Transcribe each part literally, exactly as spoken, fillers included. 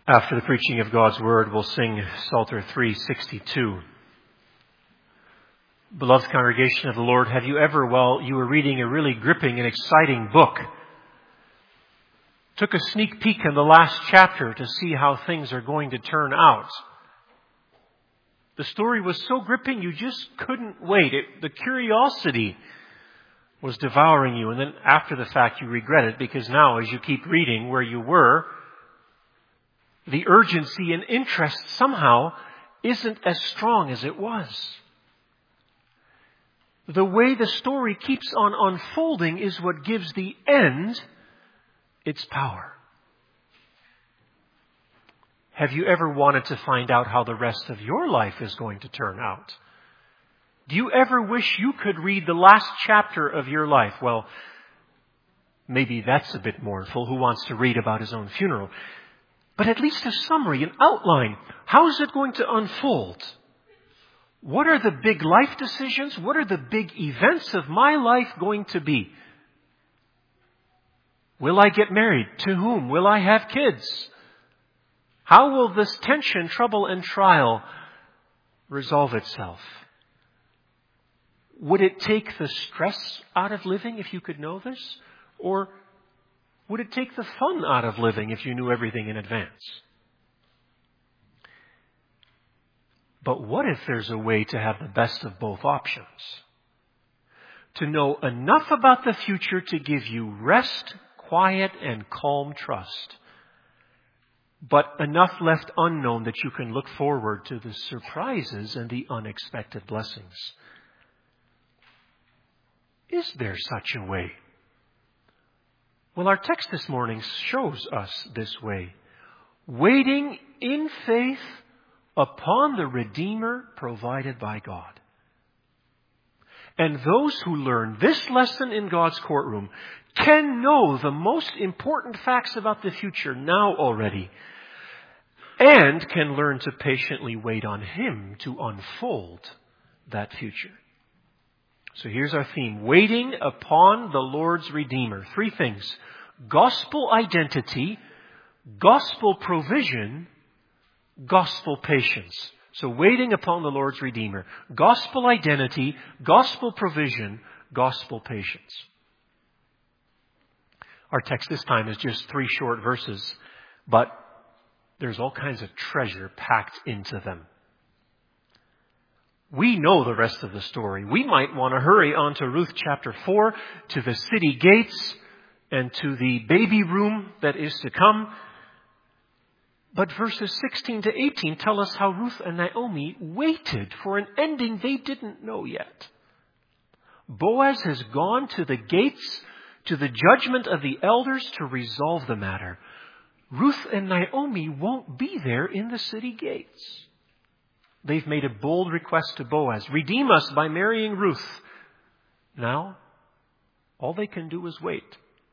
After the preaching of God's Word, we'll sing Psalter three sixty-two. Beloved congregation of the Lord, have you ever, while you were reading a really gripping and exciting book, took a sneak peek in the last chapter to see how things are going to turn out? The story was so gripping you just couldn't wait. It, the curiosity was devouring you, and then after the fact you regret it, because now as you keep reading where you were, the urgency and interest somehow isn't as strong as it was. The way the story keeps on unfolding is what gives the end its power. Have you ever wanted to find out how the rest of your life is going to turn out? Do you ever wish you could read the last chapter of your life? Well, maybe that's a bit mournful. Who wants to read about his own funeral? But at least a summary, an outline. How is it going to unfold? What are the big life decisions? What are the big events of my life going to be? Will I get married? To whom? Will I have kids? How will this tension, trouble, and trial resolve itself? Would it take the stress out of living if you could know this? Or would it take the fun out of living if you knew everything in advance? But what if there's a way to have the best of both options? To know enough about the future to give you rest, quiet, and calm trust, but enough left unknown that you can look forward to the surprises and the unexpected blessings. Is there such a way? Well, our text this morning shows us this way. Waiting in faith upon the Redeemer provided by God. And those who learn this lesson in God's courtroom can know the most important facts about the future now already, and can learn to patiently wait on Him to unfold that future. So here's our theme. Waiting upon the Lord's Redeemer. Three things. Gospel identity, gospel provision, gospel patience. So waiting upon the Lord's Redeemer. Gospel identity, gospel provision, gospel patience. Our text this time is just three short verses, but there's all kinds of treasure packed into them. We know the rest of the story. We might want to hurry on to Ruth chapter four, to the city gates, and to the baby room that is to come. But verses sixteen to eighteen tell us how Ruth and Naomi waited for an ending they didn't know yet. Boaz has gone to the gates, to the judgment of the elders to resolve the matter. Ruth and Naomi won't be there in the city gates. They've made a bold request to Boaz. Redeem us by marrying Ruth. Now, all they can do is wait.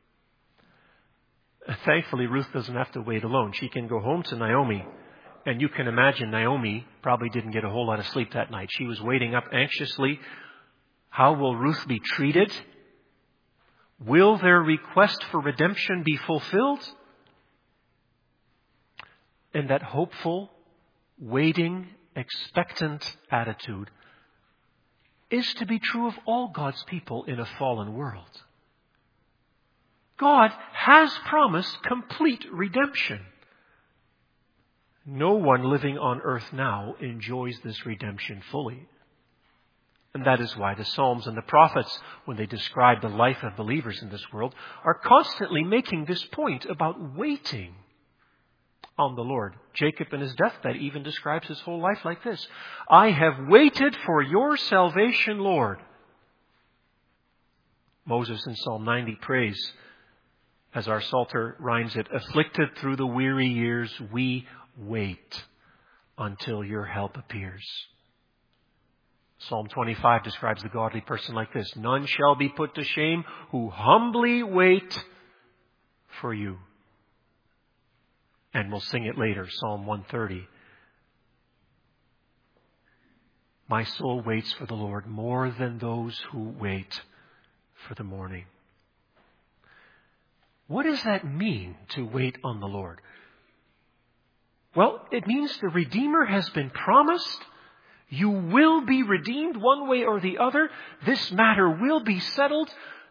Thankfully, Ruth doesn't have to wait alone. She can go home to Naomi. And you can imagine Naomi probably didn't get a whole lot of sleep that night. She was waiting up anxiously. How will Ruth be treated? Will their request for redemption be fulfilled? And that hopeful, waiting, expectant attitude is to be true of all God's people in a fallen world. God has promised complete redemption. No one living on earth now enjoys this redemption fully. And that is why the Psalms and the prophets, when they describe the life of believers in this world, are constantly making this point about waiting on the Lord. Jacob in his deathbed even describes his whole life like this. I have waited for your salvation, Lord. Moses in Psalm ninety prays, as our Psalter rhymes it, afflicted through the weary years, we wait until your help appears. Psalm twenty-five describes the godly person like this. None shall be put to shame who humbly wait for you. And we'll sing it later, Psalm one thirty. My soul waits for the Lord more than those who wait for the morning. What does that mean, to wait on the Lord? Well, it means the Redeemer has been promised. You will be redeemed one way or the other. This matter will be settled.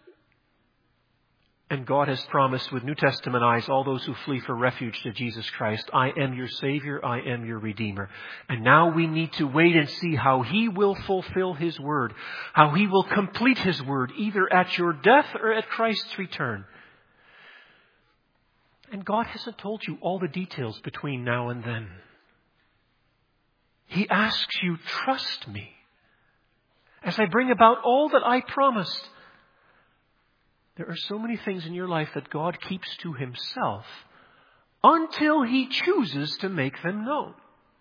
And God has promised with New Testament eyes all those who flee for refuge to Jesus Christ, I am your Savior, I am your Redeemer. And now we need to wait and see how He will fulfill His word, how He will complete His word, either at your death or at Christ's return. And God hasn't told you all the details between now and then. He asks you, trust me, as I bring about all that I promised. There are so many things in your life that God keeps to Himself until He chooses to make them known.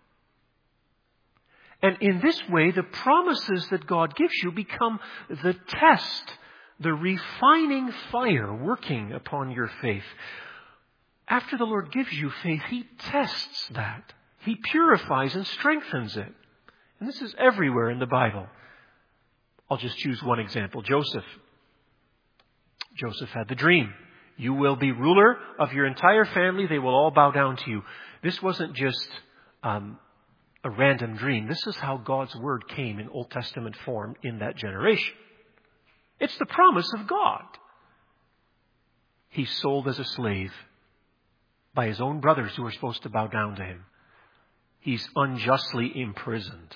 And in this way, the promises that God gives you become the test, the refining fire working upon your faith. After the Lord gives you faith, He tests that. He purifies and strengthens it. And this is everywhere in the Bible. I'll just choose one example. Joseph. Joseph had the dream. You will be ruler of your entire family. They will all bow down to you. This wasn't just um, a random dream. This is how God's word came in Old Testament form in that generation. It's the promise of God. He's sold as a slave by his own brothers who are supposed to bow down to him. He's unjustly imprisoned.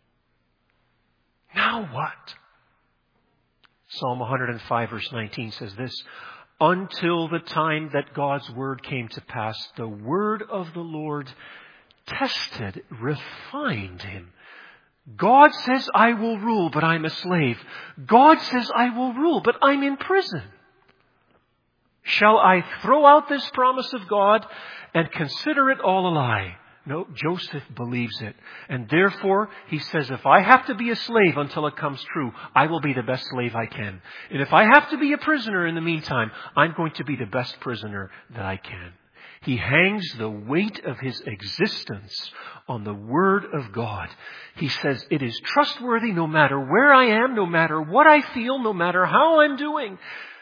Now what? Psalm one hundred five verse nineteen says this, until the time that God's word came to pass, the word of the Lord tested, refined him. God says, I will rule, but I'm a slave. God says, I will rule, but I'm in prison. Shall I throw out this promise of God and consider it all a lie? No, Joseph believes it. And therefore, he says, if I have to be a slave until it comes true, I will be the best slave I can. And if I have to be a prisoner in the meantime, I'm going to be the best prisoner that I can. He hangs the weight of his existence on the Word of God. He says, it is trustworthy no matter where I am, no matter what I feel, no matter how I'm doing.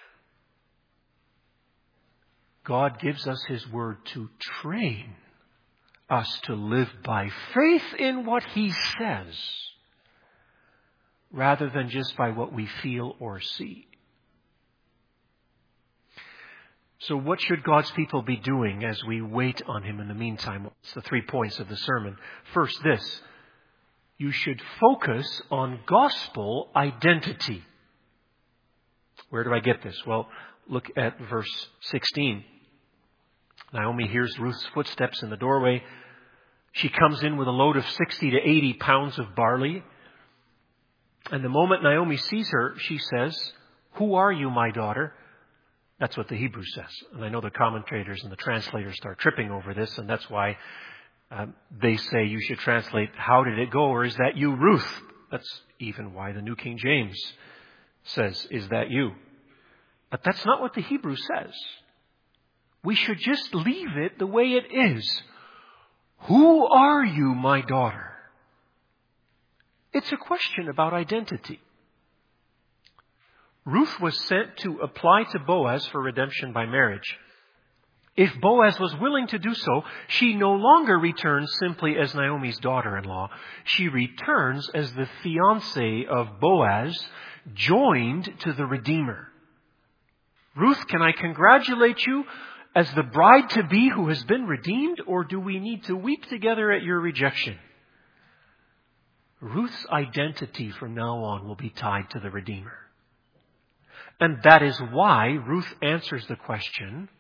God gives us His Word to train us to live by faith in what He says, rather than just by what we feel or see. So what should God's people be doing as we wait on Him in the meantime? What's the three points of the sermon? First, this. You should focus on gospel identity. Where do I get this? Well, look at verse sixteen. Naomi hears Ruth's footsteps in the doorway. She comes in with a load of sixty to eighty pounds of barley. And the moment Naomi sees her, she says, who are you, my daughter? That's what the Hebrew says. And I know the commentators and the translators start tripping over this, and that's why um, they say you should translate, how did it go? Or is that you, Ruth? That's even why the New King James says, is that you? But that's not what the Hebrew says. We should just leave it the way it is. Who are you, my daughter? It's a question about identity. Ruth was sent to apply to Boaz for redemption by marriage. If Boaz was willing to do so, she no longer returns simply as Naomi's daughter-in-law. She returns as the fiancée of Boaz, joined to the Redeemer. Ruth, can I congratulate you as the bride-to-be who has been redeemed, or do we need to weep together at your rejection? Ruth's identity from now on will be tied to the Redeemer. And that is why Ruth answers the question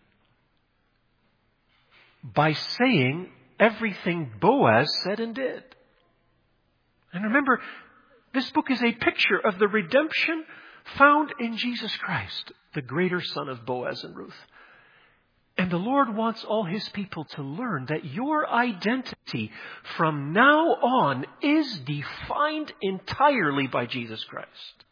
by saying everything Boaz said and did. And remember, this book is a picture of the redemption found in Jesus Christ, the greater son of Boaz and Ruth. And the Lord wants all His people to learn that your identity from now on is defined entirely by Jesus Christ.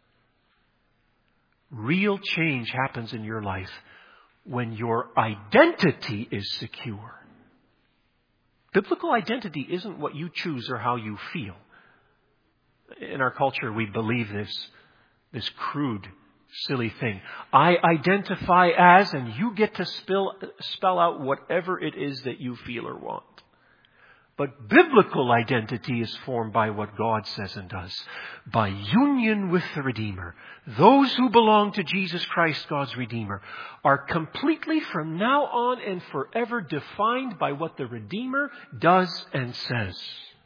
Real change happens in your life when your identity is secure. Biblical identity isn't what you choose or how you feel. In our culture, we believe this, this crude, silly thing. I identify as, and you get to spill, spell out whatever it is that you feel or want. But biblical identity is formed by what God says and does. By union with the Redeemer. Those who belong to Jesus Christ, God's Redeemer, are completely from now on and forever defined by what the Redeemer does and says.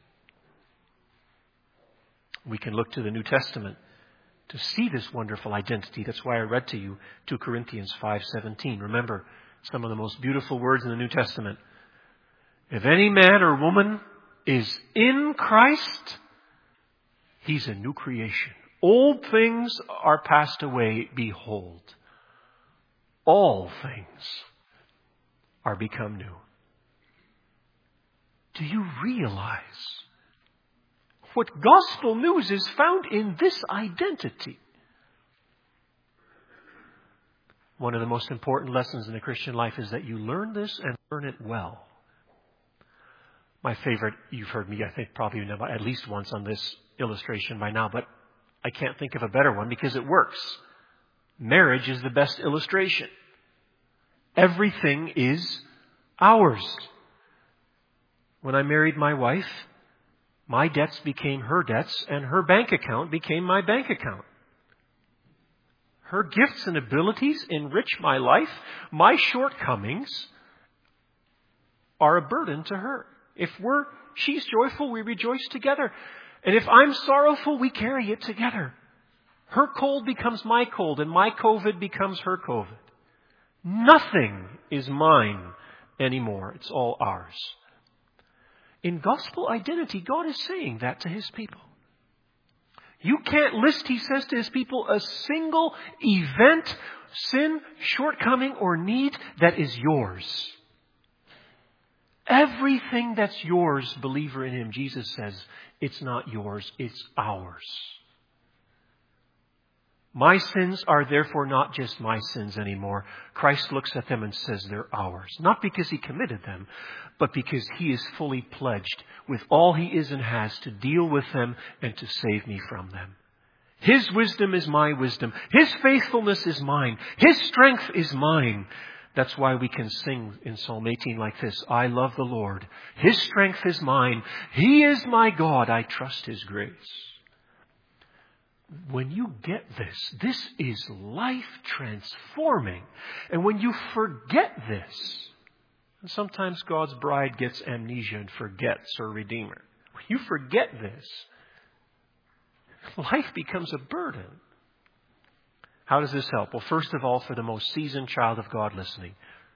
We can look to the New Testament to see this wonderful identity. That's why I read to you two Corinthians five seventeen. Remember some of the most beautiful words in the New Testament. If any man or woman is in Christ, he's a new creation. Old things are passed away. Behold, all things are become new. Do you realize what gospel news is found in this identity? One of the most important lessons in the Christian life is that you learn this and learn it well. My favorite, you've heard me, I think, probably at least once on this illustration by now, but I can't think of a better one because it works. Marriage is the best illustration. Everything is ours. When I married my wife, my debts became her debts and her bank account became my bank account. Her gifts and abilities enrich my life. My shortcomings are a burden to her. If we're, she's joyful, we rejoice together. And if I'm sorrowful, we carry it together. Her cold becomes my cold, and my COVID becomes her COVID. Nothing is mine anymore. It's all ours. In gospel identity, God is saying that to His people. You can't list, He says to His people, a single event, sin, shortcoming, or need that is yours. Everything that's yours, believer in Him, Jesus says, it's not yours, it's ours. My sins are therefore not just my sins anymore. Christ looks at them and says they're ours. Not because He committed them, but because He is fully pledged with all He is and has to deal with them and to save me from them. His wisdom is my wisdom. His faithfulness is mine. His strength is mine. That's why we can sing in Psalm eighteen like this. I love the Lord. His strength is mine. He is my God. I trust His grace. When you get this, this is life transforming. And when you forget this, and sometimes God's bride gets amnesia and forgets her Redeemer. When you forget this, life becomes a burden. How does this help? Well, first of all, for the most seasoned child of God listening,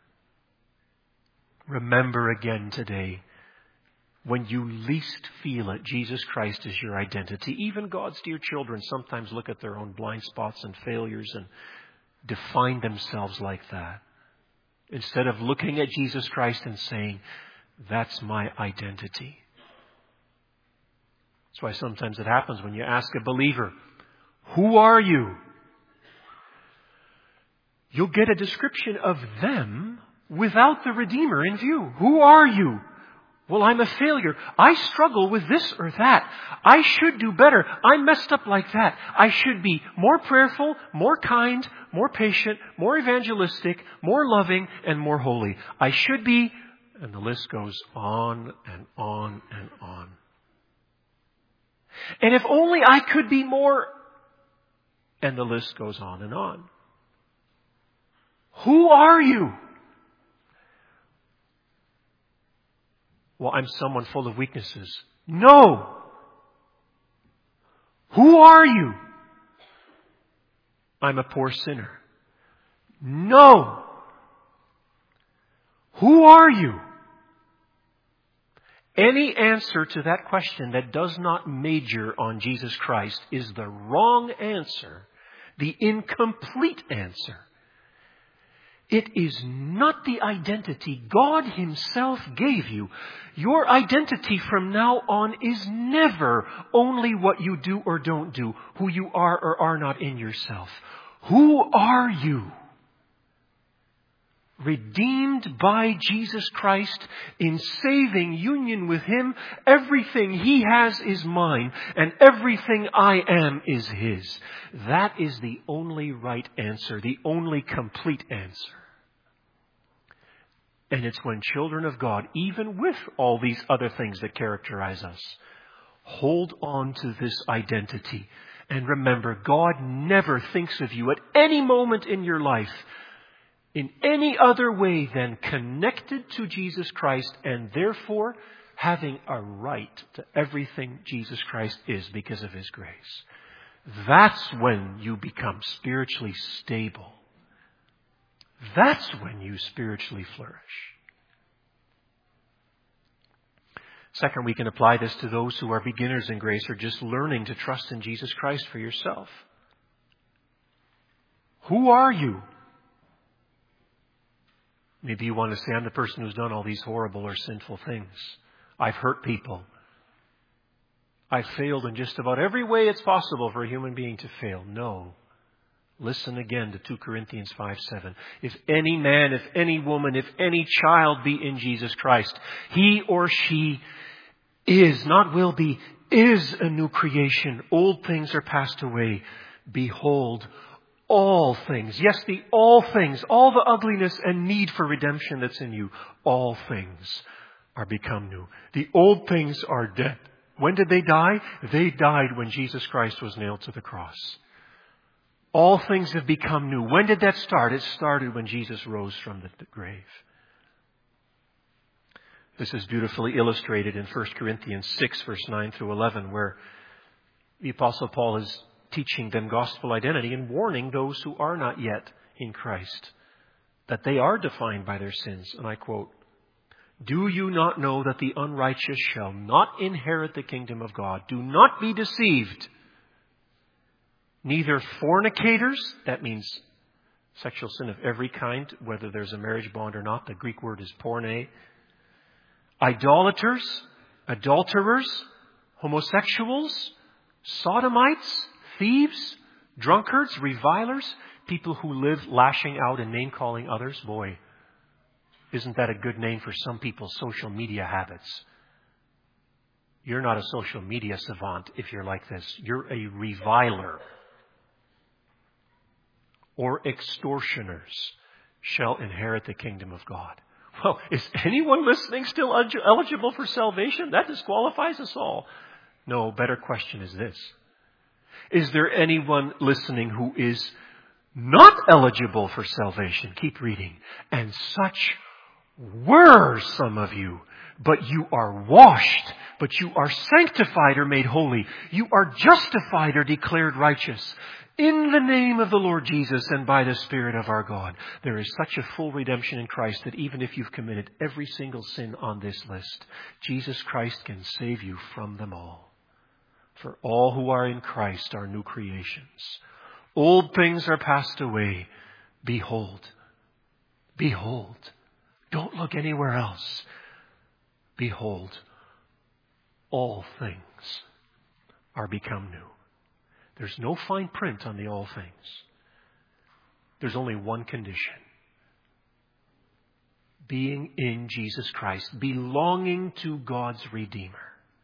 remember again today, when you least feel it, Jesus Christ is your identity. Even God's dear children sometimes look at their own blind spots and failures and define themselves like that. Instead of looking at Jesus Christ and saying, that's my identity. That's why sometimes it happens when you ask a believer, who are you? You'll get a description of them without the Redeemer in view. Who are you? Well, I'm a failure. I struggle with this or that. I should do better. I'm messed up like that. I should be more prayerful, more kind, more patient, more evangelistic, more loving, and more holy. I should be, and the list goes on and on and on. And if only I could be more, and the list goes on and on. Who are you? Well, I'm someone full of weaknesses. No. Who are you? I'm a poor sinner. No. Who are you? Any answer to that question that does not major on Jesus Christ is the wrong answer, the incomplete answer. It is not the identity God Himself gave you. Your identity from now on is never only what you do or don't do, who you are or are not in yourself. Who are you? Redeemed by Jesus Christ in saving union with Him, everything He has is mine, and everything I am is His. That is the only right answer, the only complete answer. And it's when children of God, even with all these other things that characterize us, hold on to this identity. And remember, God never thinks of you at any moment in your life in any other way than connected to Jesus Christ, and therefore having a right to everything Jesus Christ is because of His grace. That's when you become spiritually stable. That's when you spiritually flourish. Second, we can apply this to those who are beginners in grace or just learning to trust in Jesus Christ for yourself. Who are you? Maybe you want to say, I'm the person who's done all these horrible or sinful things. I've hurt people. I've failed in just about every way it's possible for a human being to fail. No. Listen again to Second Corinthians five seven. If any man, if any woman, if any child be in Jesus Christ, he or she is, not will be, is a new creation. Old things are passed away. Behold, all things, yes, the all things, all the ugliness and need for redemption that's in you, all things are become new. The old things are dead. When did they die? They died when Jesus Christ was nailed to the cross. All things have become new. When did that start? It started when Jesus rose from the grave. This is beautifully illustrated in First Corinthians six, verse nine through eleven, where the Apostle Paul is teaching them gospel identity and warning those who are not yet in Christ that they are defined by their sins. And I quote, "Do you not know that the unrighteous shall not inherit the kingdom of God? Do not be deceived. Neither fornicators," that means sexual sin of every kind, whether there's a marriage bond or not. The Greek word is porne. "Idolaters, adulterers, homosexuals, sodomites, thieves, drunkards, revilers," people who live lashing out and name-calling others. Boy, isn't that a good name for some people's social media habits? You're not a social media savant if you're like this. You're a reviler. "Or extortioners shall inherit the kingdom of God." Well, is anyone listening still eligible for salvation? That disqualifies us all. No, better question is this. Is there anyone listening who is not eligible for salvation? Keep reading. "And such were some of you, but you are washed, but you are sanctified or made holy. You are justified or declared righteous in the name of the Lord Jesus and by the Spirit of our God." There is such a full redemption in Christ that even if you've committed every single sin on this list, Jesus Christ can save you from them all. For all who are in Christ are new creations. Old things are passed away. Behold, behold, don't look anywhere else. Behold, all things are become new. There's no fine print on the all things. There's only one condition. Being in Jesus Christ, belonging to God's Redeemer.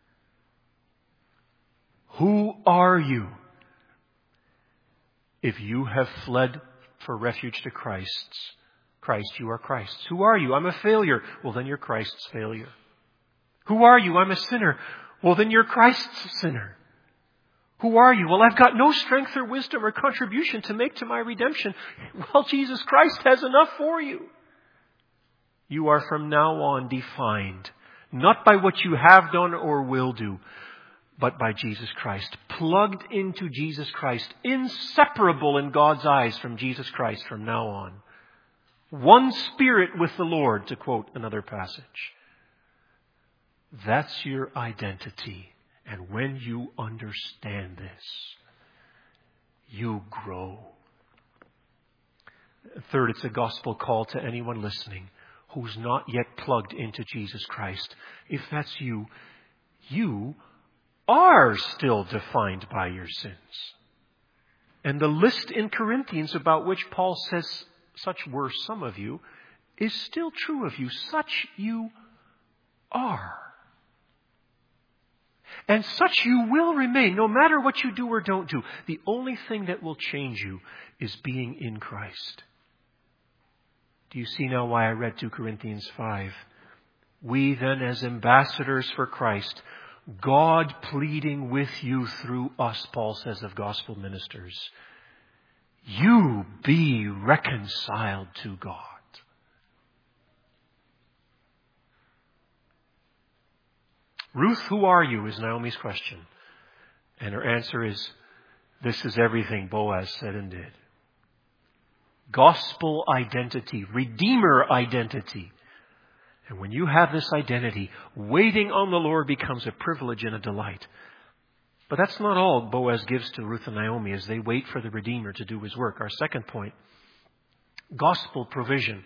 Who are you? If you have fled for refuge to Christ's, Christ, you are Christ's. Who are you? I'm a failure. Well, then you're Christ's failure. Who are you? I'm a sinner. Well, then you're Christ's sinner. Who are you? Well, I've got no strength or wisdom or contribution to make to my redemption. Well, Jesus Christ has enough for you. You are from now on defined, not by what you have done or will do, but by Jesus Christ. Plugged into Jesus Christ. Inseparable in God's eyes from Jesus Christ from now on. One spirit with the Lord, to quote another passage. That's your identity. And when you understand this, you grow. Third, it's a gospel call to anyone listening who's not yet plugged into Jesus Christ. If that's you, you are still defined by your sins. And the list in Corinthians about which Paul says, "Such were some of you," is still true of you. Such you are. And such you will remain, no matter what you do or don't do. The only thing that will change you is being in Christ. Do you see now why I read two Corinthians five? We then, as ambassadors for Christ, God pleading with you through us, Paul says of gospel ministers, you be reconciled to God. Ruth, who are you, is Naomi's question. And her answer is, this is everything Boaz said and did. Gospel identity, Redeemer identity. And when you have this identity, waiting on the Lord becomes a privilege and a delight. But that's not all Boaz gives to Ruth and Naomi as they wait for the Redeemer to do his work. Our second point, gospel provision.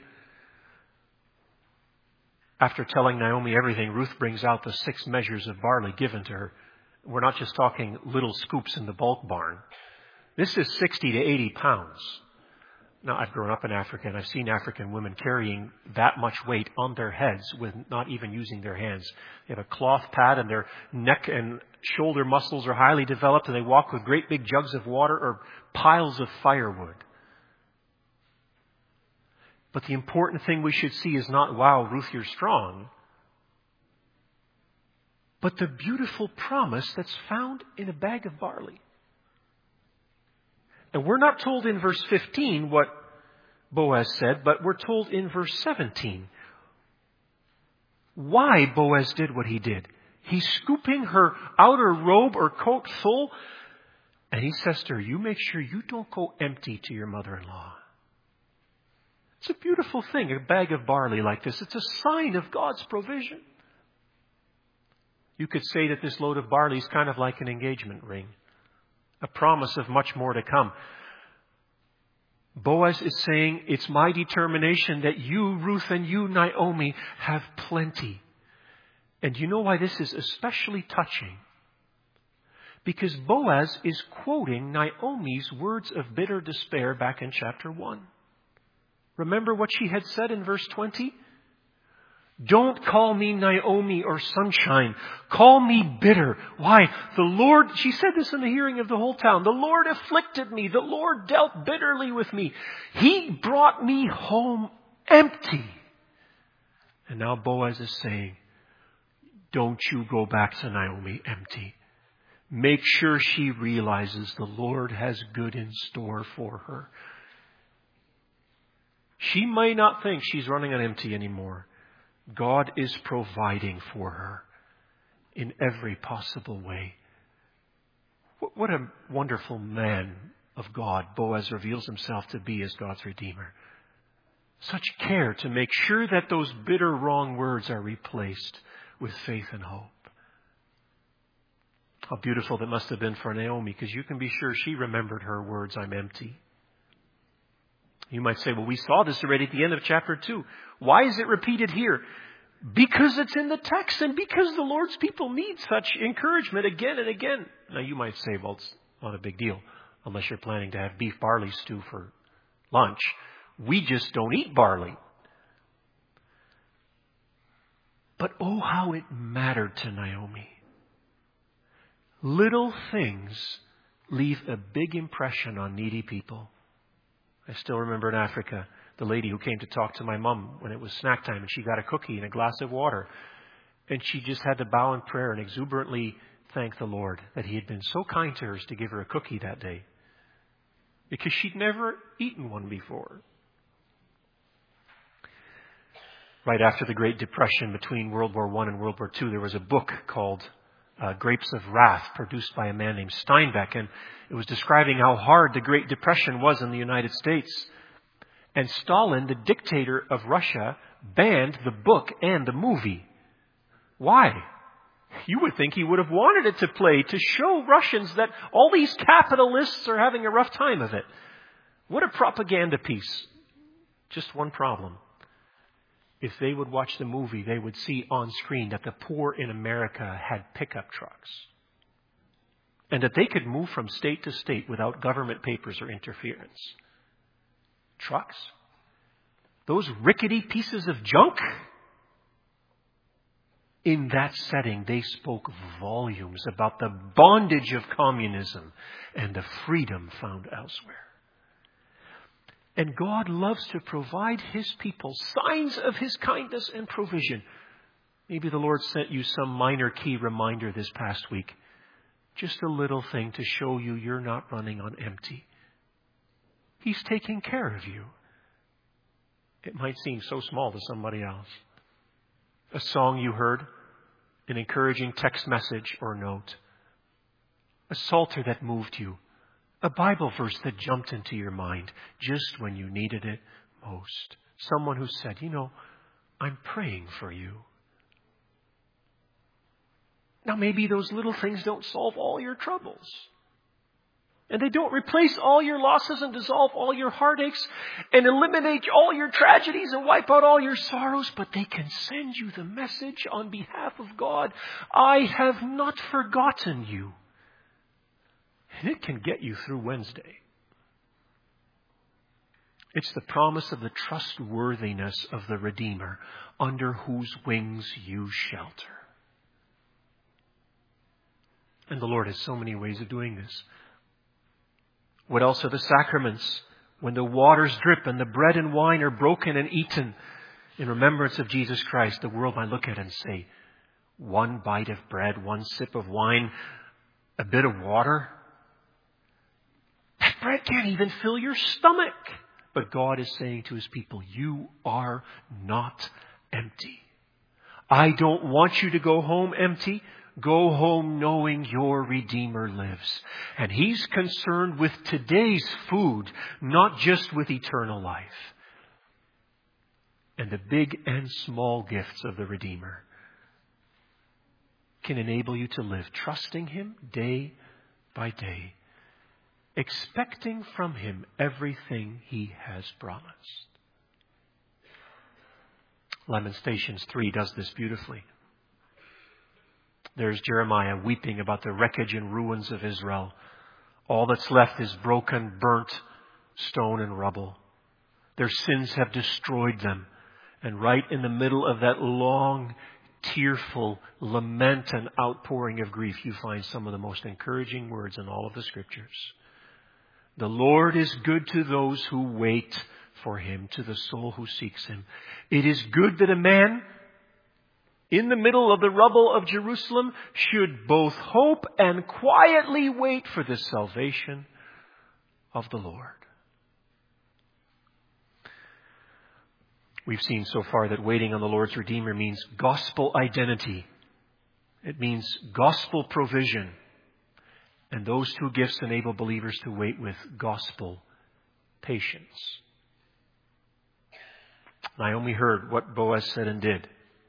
After telling Naomi everything, Ruth brings out the six measures of barley given to her. We're not just talking little scoops in the bulk barn. This is sixty to eighty pounds. Now, I've grown up in Africa, and I've seen African women carrying that much weight on their heads with not even using their hands. They have a cloth pad, and their neck and shoulder muscles are highly developed, and they walk with great big jugs of water or piles of firewood. But the important thing we should see is not, wow, Ruth, you're strong, but the beautiful promise that's found in a bag of barley. And we're not told in verse fifteen what Boaz said, but we're told in verse seventeen why Boaz did what he did. He's scooping her outer robe or coat full, and he says to her, you make sure you don't go empty to your mother-in-law. It's a beautiful thing, a bag of barley like this. It's a sign of God's provision. You could say that this load of barley is kind of like an engagement ring. A promise of much more to come. Boaz is saying, it's my determination that you, Ruth, and you, Naomi, have plenty. And you know why this is especially touching? Because Boaz is quoting Naomi's words of bitter despair back in chapter one. Remember what she had said in verse twenty? Don't call me Naomi or sunshine. Call me bitter. Why? The Lord, she said this in the hearing of the whole town. The Lord afflicted me. The Lord dealt bitterly with me. He brought me home empty. And now Boaz is saying, don't you go back to Naomi empty. Make sure she realizes the Lord has good in store for her. She may not think she's running on empty anymore. God is providing for her in every possible way. What a wonderful man of God Boaz reveals himself to be as God's Redeemer. Such care to make sure that those bitter, wrong words are replaced with faith and hope. How beautiful that must have been for Naomi, because you can be sure she remembered her words, I'm empty. You might say, well, we saw this already at the end of chapter two. Why is it repeated here? Because it's in the text and because the Lord's people need such encouragement again and again. Now, you might say, well, it's not a big deal unless you're planning to have beef barley stew for lunch. We just don't eat barley. But oh, how it mattered to Naomi. Little things leave a big impression on needy people. I still remember in Africa, the lady who came to talk to my mom when it was snack time, and she got a cookie and a glass of water. And she just had to bow in prayer and exuberantly thank the Lord that He had been so kind to her as to give her a cookie that day. Because she'd never eaten one before. Right after the Great Depression between World War One and World War Two, there was a book called Uh, Grapes of Wrath, produced by a man named Steinbeck, and it was describing how hard the Great Depression was in the United States. And Stalin, the dictator of Russia, banned the book and the movie. Why? You would think he would have wanted it to play to show Russians that all these capitalists are having a rough time of it. What a propaganda piece. Just one problem. If they would watch the movie, they would see on screen that the poor in America had pickup trucks. And that they could move from state to state without government papers or interference. Trucks? Those rickety pieces of junk? In that setting, they spoke volumes about the bondage of communism and the freedom found elsewhere. And God loves to provide His people signs of His kindness and provision. Maybe the Lord sent you some minor key reminder this past week. Just a little thing to show you you're not running on empty. He's taking care of you. It might seem so small to somebody else. A song you heard, an encouraging text message or note, a psalter that moved you, a Bible verse that jumped into your mind just when you needed it most. Someone who said, you know, I'm praying for you. Now maybe those little things don't solve all your troubles. And they don't replace all your losses and dissolve all your heartaches and eliminate all your tragedies and wipe out all your sorrows. But they can send you the message on behalf of God. I have not forgotten you. And it can get you through Wednesday. It's the promise of the trustworthiness of the Redeemer under whose wings you shelter. And the Lord has so many ways of doing this. What else are the sacraments? When the waters drip and the bread and wine are broken and eaten in remembrance of Jesus Christ, the world might look at it and say, one bite of bread, one sip of wine, a bit of water. That bread can't even fill your stomach. But God is saying to His people, you are not empty. I don't want you to go home empty. Go home knowing your Redeemer lives. And He's concerned with today's food, not just with eternal life. And the big and small gifts of the Redeemer can enable you to live trusting Him day by day, expecting from Him everything He has promised. Lamentations three does this beautifully. There's Jeremiah weeping about the wreckage and ruins of Israel. All that's left is broken, burnt stone and rubble. Their sins have destroyed them. And right in the middle of that long, tearful lament and outpouring of grief, you find some of the most encouraging words in all of the Scriptures. The Lord is good to those who wait for Him, to the soul who seeks Him. It is good that a man in the middle of the rubble of Jerusalem should both hope and quietly wait for the salvation of the Lord. We've seen so far that waiting on the Lord's Redeemer means gospel identity. It means gospel provision. And those two gifts enable believers to wait with gospel patience. Naomi heard what Boaz said and did.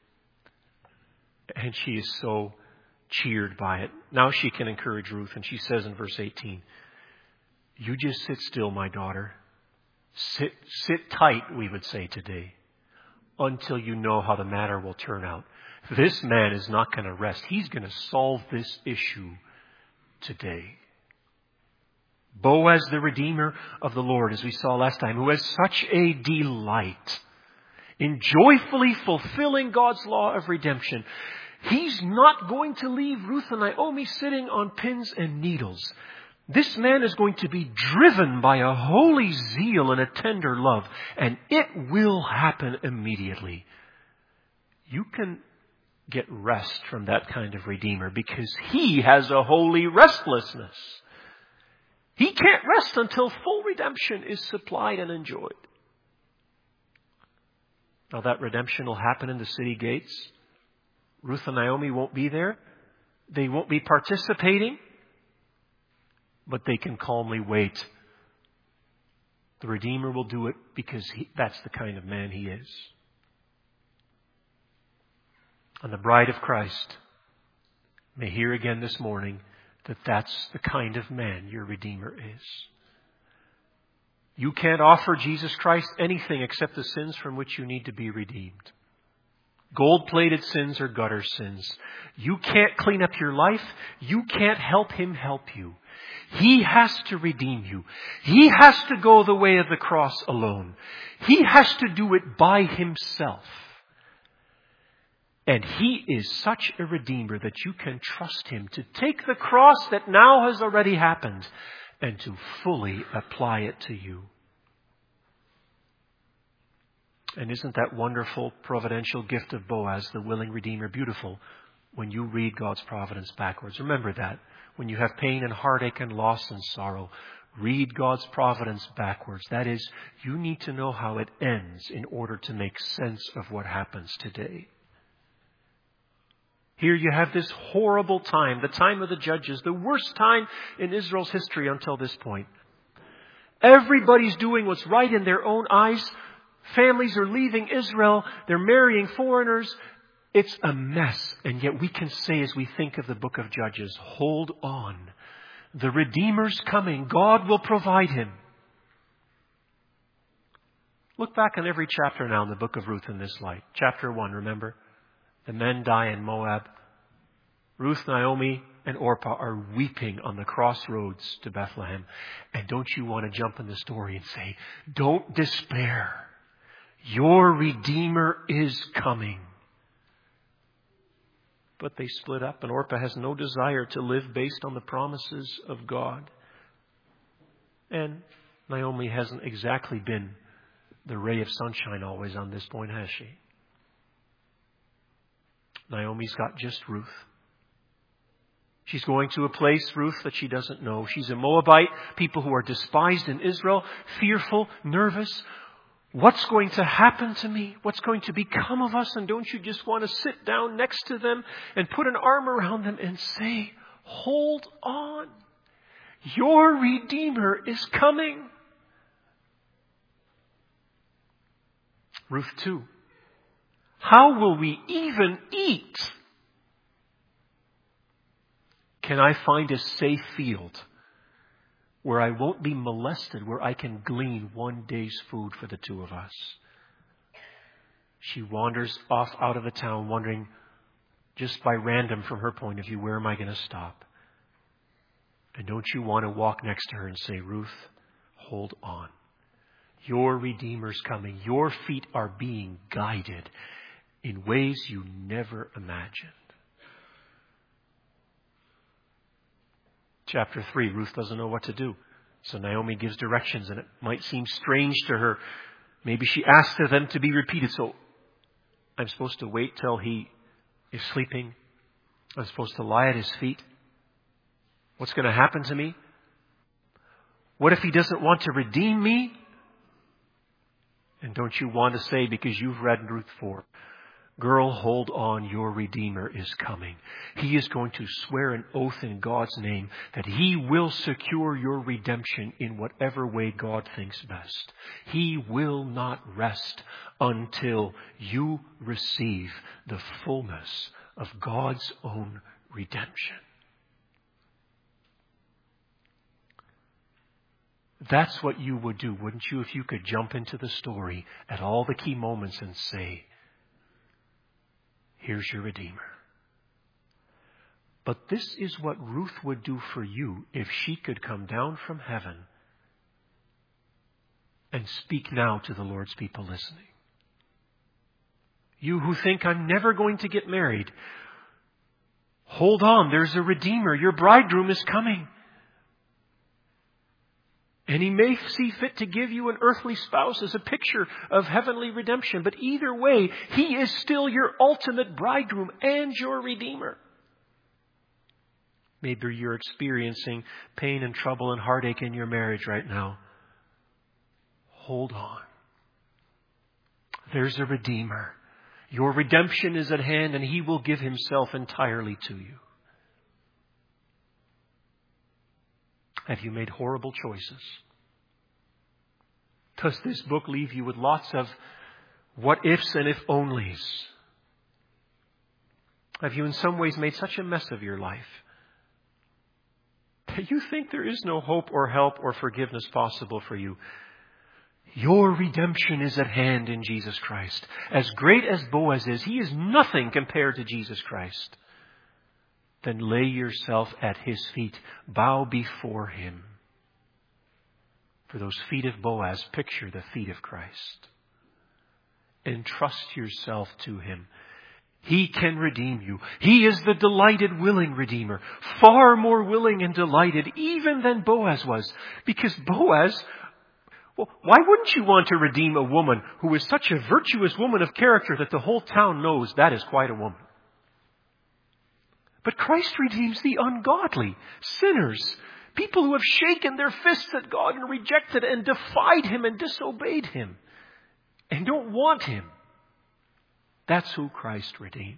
And she is so cheered by it. Now she can encourage Ruth. And she says in verse eighteen, you just sit still, my daughter. Sit, sit tight, we would say today, until you know how the matter will turn out. This man is not going to rest. He's going to solve this issue today. Boaz, the Redeemer of the Lord, as we saw last time, who has such a delight in joyfully fulfilling God's law of redemption. He's not going to leave Ruth and Naomi sitting on pins and needles. This man is going to be driven by a holy zeal and a tender love, and it will happen immediately. You can get rest from that kind of Redeemer because He has a holy restlessness. He can't rest until full redemption is supplied and enjoyed. Now that redemption will happen in the city gates. Ruth and Naomi won't be there. They won't be participating. But they can calmly wait. The Redeemer will do it because he, that's the kind of man He is. And the bride of Christ may hear again this morning that that's the kind of man your Redeemer is. You can't offer Jesus Christ anything except the sins from which you need to be redeemed. Gold-plated sins or gutter sins. You can't clean up your life. You can't help Him help you. He has to redeem you. He has to go the way of the cross alone. He has to do it by Himself. And He is such a Redeemer that you can trust Him to take the cross that now has already happened and to fully apply it to you. And isn't that wonderful providential gift of Boaz, the willing Redeemer, beautiful when you read God's providence backwards? Remember that. When you have pain and heartache and loss and sorrow, read God's providence backwards. That is, you need to know how it ends in order to make sense of what happens today. Here you have this horrible time, the time of the judges, the worst time in Israel's history until this point. Everybody's doing what's right in their own eyes. Families are leaving Israel. They're marrying foreigners. It's a mess. And yet we can say as we think of the book of Judges, hold on. The Redeemer's coming. God will provide him. Look back on every chapter now in the book of Ruth in this light. Chapter one, remember? The men die in Moab. Ruth, Naomi, and Orpah are weeping on the crossroads to Bethlehem. And don't you want to jump in the story and say, don't despair. Your Redeemer is coming. But they split up, and Orpah has no desire to live based on the promises of God. And Naomi hasn't exactly been the ray of sunshine always on this point, has she? Naomi's got just Ruth. She's going to a place, Ruth, that she doesn't know. She's a Moabite, people who are despised in Israel, fearful, nervous. What's going to happen to me? What's going to become of us? And don't you just want to sit down next to them and put an arm around them and say, hold on. Your Redeemer is coming. Ruth two. How will we even eat? Can I find a safe field where I won't be molested, where I can glean one day's food for the two of us? She wanders off out of the town wondering, just by random from her point of view, where am I going to stop? And don't you want to walk next to her and say, Ruth, hold on. Your Redeemer's coming. Your feet are being guided in ways you never imagined. Chapter three, Ruth doesn't know what to do. So Naomi gives directions, and it might seem strange to her. Maybe she asks for them to be repeated. So I'm supposed to wait till he is sleeping. I'm supposed to lie at his feet. What's going to happen to me? What if he doesn't want to redeem me? And don't you want to say, because you've read Ruth four, girl, hold on, your Redeemer is coming. He is going to swear an oath in God's name that he will secure your redemption in whatever way God thinks best. He will not rest until you receive the fullness of God's own redemption. That's what you would do, wouldn't you, if you could jump into the story at all the key moments and say, here's your Redeemer. But this is what Ruth would do for you if she could come down from heaven and speak now to the Lord's people listening. You who think I'm never going to get married, hold on, there's a Redeemer. Your bridegroom is coming. And he may see fit to give you an earthly spouse as a picture of heavenly redemption. But either way, he is still your ultimate bridegroom and your Redeemer. Maybe you're experiencing pain and trouble and heartache in your marriage right now. Hold on. There's a Redeemer. Your redemption is at hand, and he will give himself entirely to you. Have you made horrible choices? Does this book leave you with lots of what ifs and if onlys? Have you in some ways made such a mess of your life that you think there is no hope or help or forgiveness possible for you? Your redemption is at hand in Jesus Christ. As great as Boaz is, he is nothing compared to Jesus Christ. Then lay yourself at his feet. Bow before him. For those feet of Boaz picture the feet of Christ. Entrust yourself to him. He can redeem you. He is the delighted, willing Redeemer. Far more willing and delighted even than Boaz was. Because Boaz Well, why wouldn't you want to redeem a woman who is such a virtuous woman of character that the whole town knows that is quite a woman? But Christ redeems the ungodly, sinners, people who have shaken their fists at God and rejected and defied Him and disobeyed Him and don't want Him. That's who Christ redeems.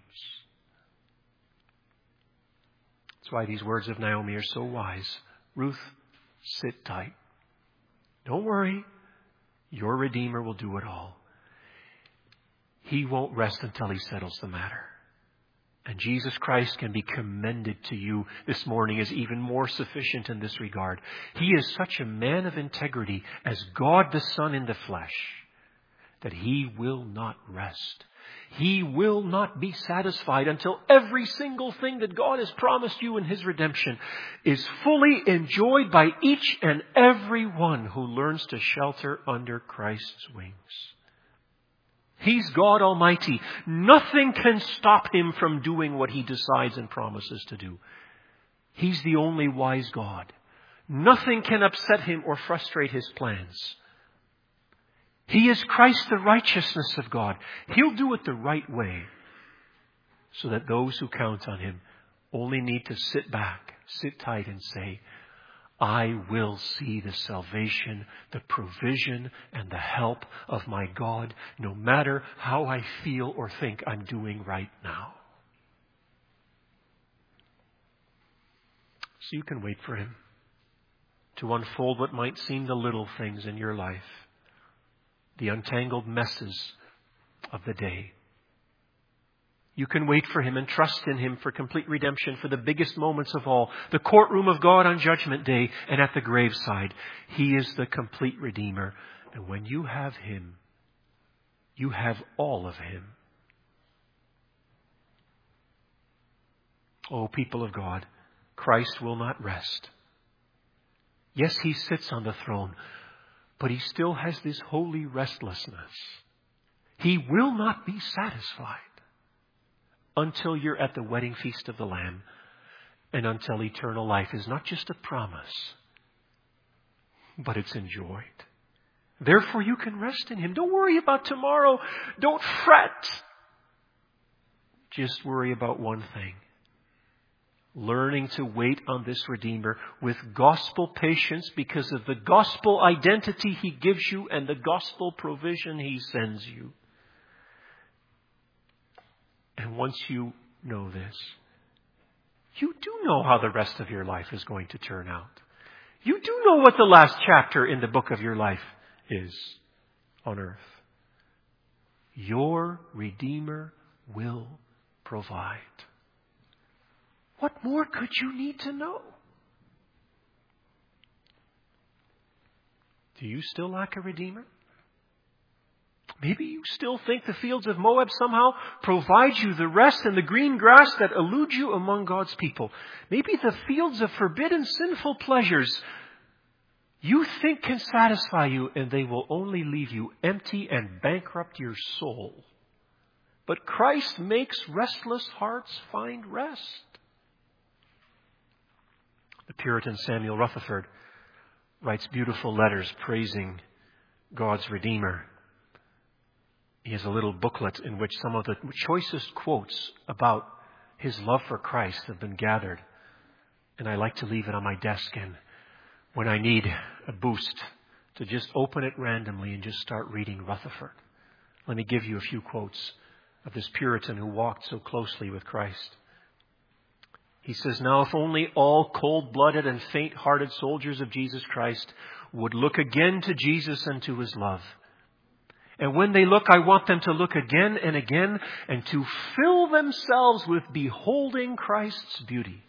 That's why these words of Naomi are so wise. Ruth, sit tight. Don't worry. Your Redeemer will do it all. He won't rest until He settles the matter. And Jesus Christ can be commended to you this morning as even more sufficient in this regard. He is such a man of integrity as God the Son in the flesh that He will not rest. He will not be satisfied until every single thing that God has promised you in His redemption is fully enjoyed by each and every one who learns to shelter under Christ's wings. He's God Almighty. Nothing can stop Him from doing what He decides and promises to do. He's the only wise God. Nothing can upset Him or frustrate His plans. He is Christ, the righteousness of God. He'll do it the right way so that those who count on Him only need to sit back, sit tight and say, I will see the salvation, the provision, and the help of my God, no matter how I feel or think I'm doing right now. So you can wait for Him to unfold what might seem the little things in your life, the untangled messes of the day. You can wait for Him and trust in Him for complete redemption for the biggest moments of all, the courtroom of God on Judgment Day and at the graveside. He is the complete Redeemer. And when you have Him, you have all of Him. Oh, people of God, Christ will not rest. Yes, He sits on the throne, but He still has this holy restlessness. He will not be satisfied until you're at the wedding feast of the Lamb and until eternal life is not just a promise, but it's enjoyed. Therefore, you can rest in Him. Don't worry about tomorrow. Don't fret. Just worry about one thing. Learning to wait on this Redeemer with gospel patience because of the gospel identity He gives you and the gospel provision He sends you. And once you know this, you do know how the rest of your life is going to turn out. You do know what the last chapter in the book of your life is on earth. Your Redeemer will provide. What more could you need to know? Do you still lack a Redeemer? Maybe you still think the fields of Moab somehow provide you the rest and the green grass that elude you among God's people. Maybe the fields of forbidden sinful pleasures you think can satisfy you, and they will only leave you empty and bankrupt your soul. But Christ makes restless hearts find rest. The Puritan Samuel Rutherford writes beautiful letters praising God's Redeemer. He has a little booklet in which some of the choicest quotes about his love for Christ have been gathered. And I like to leave it on my desk, and when I need a boost, to just open it randomly and just start reading Rutherford. Let me give you a few quotes of this Puritan who walked so closely with Christ. He says, now if only all cold-blooded and faint-hearted soldiers of Jesus Christ would look again to Jesus and to His love. And when they look, I want them to look again and again and to fill themselves with beholding Christ's beauty.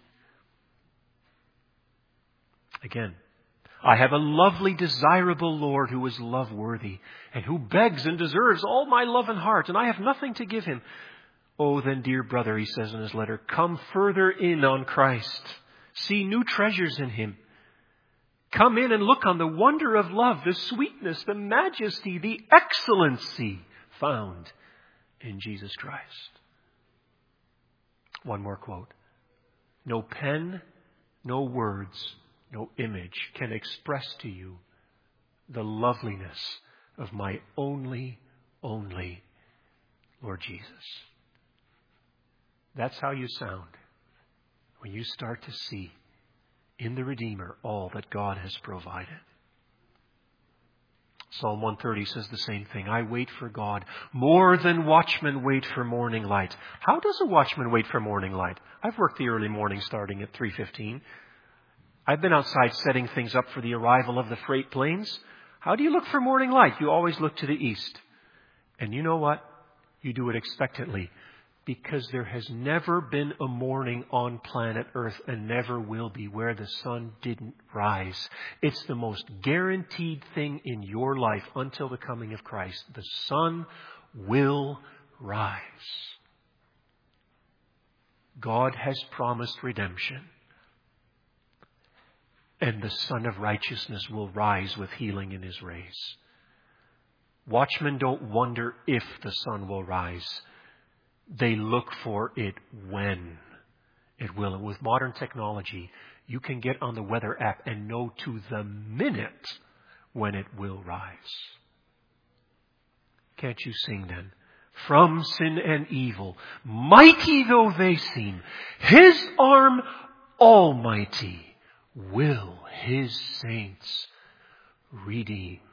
Again, I have a lovely, desirable Lord who is love-worthy and who begs and deserves all my love and heart, and I have nothing to give Him. Oh, then, dear brother, he says in his letter, come further in on Christ. See new treasures in Him. Come in and look on the wonder of love, the sweetness, the majesty, the excellency found in Jesus Christ. One more quote. No pen, no words, no image can express to you the loveliness of my only, only Lord Jesus. That's how you sound when you start to see in the Redeemer all that God has provided. Psalm one thirty says the same thing. I wait for God more than watchmen wait for morning light. How does a watchman wait for morning light? I've worked the early morning starting at three fifteen. I've been outside setting things up for the arrival of the freight planes. How do you look for morning light? You always look to the east. And you know what? You do it expectantly. Because there has never been a morning on planet Earth, and never will be, where the sun didn't rise. It's the most guaranteed thing in your life until the coming of Christ. The sun will rise. God has promised redemption. And the Son of Righteousness will rise with healing in His rays. Watchmen don't wonder if the sun will rise. They look for it when it will. And with modern technology, you can get on the weather app and know to the minute when it will rise. Can't you sing then? From sin and evil, mighty though they seem, His arm almighty will His saints redeem.